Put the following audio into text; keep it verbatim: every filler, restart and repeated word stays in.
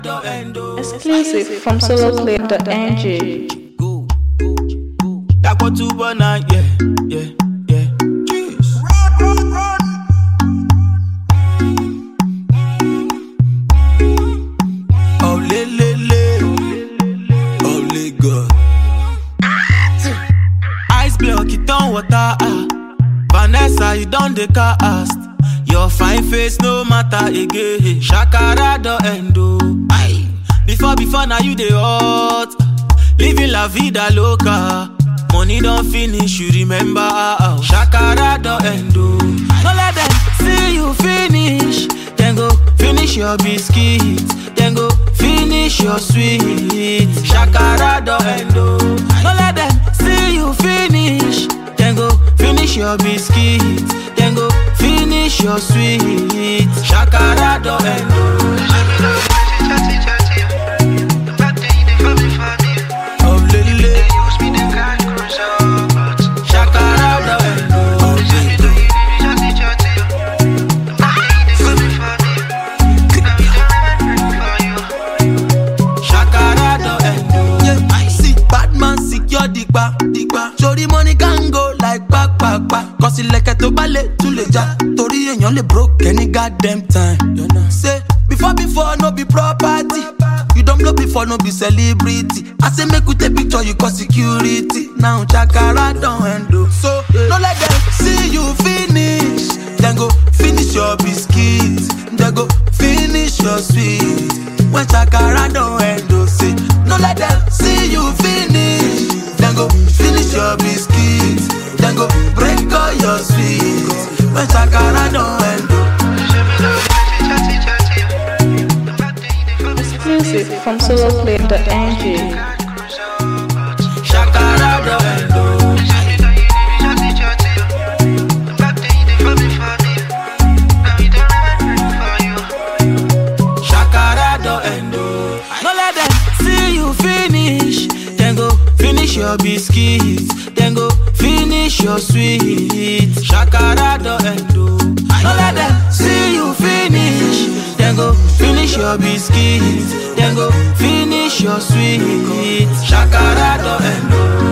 Exclusive from soloplay dot n g. Go, go, go. That what you wanna, yeah, yeah, yeah. Jeez. Run, run, run. Oh, le, le, le. Oh, le, God. Ice block, it don't water. Ah. Vanessa, you don't the cast. Your fine face no matter again. Shakara do endo. Aye. Before, before now you dey hot. Living la vida loca. Money don't finish, you remember how. Shakara do endo. No let them see you finish. Then go finish your biscuit. Then go finish your sweet. Shakara do endo. No let them see you finish. Then go finish your biscuit. Then go finish your sweet. Shakara do endo. Sorry money can go like back, back, back. Cause it like a to ballet to le ja. Tori and you only broke any goddamn time. You know. Say, before, before, no be property. You don't blow before, no be celebrity. I say, make you take picture, you call security. Now, Chakara don't handle. So, yeah. Don't let them see you finish. Then go finish your biscuits. Then go finish your sweet. When Chakara don't handle, say, don't let them see you finish. Then go finish your biscuits. Then go break all your sweets. When Chakara don't handle. Exclusive from soloplay dot n g. Shakara don't handle. Shakara don't handle. No let them see you finish. Then go finish your biscuits. Then go finish your sweet. Shakara do endo. No let them see you finish. Then go finish your biscuits. Then go finish your sweet. Shakara do endo.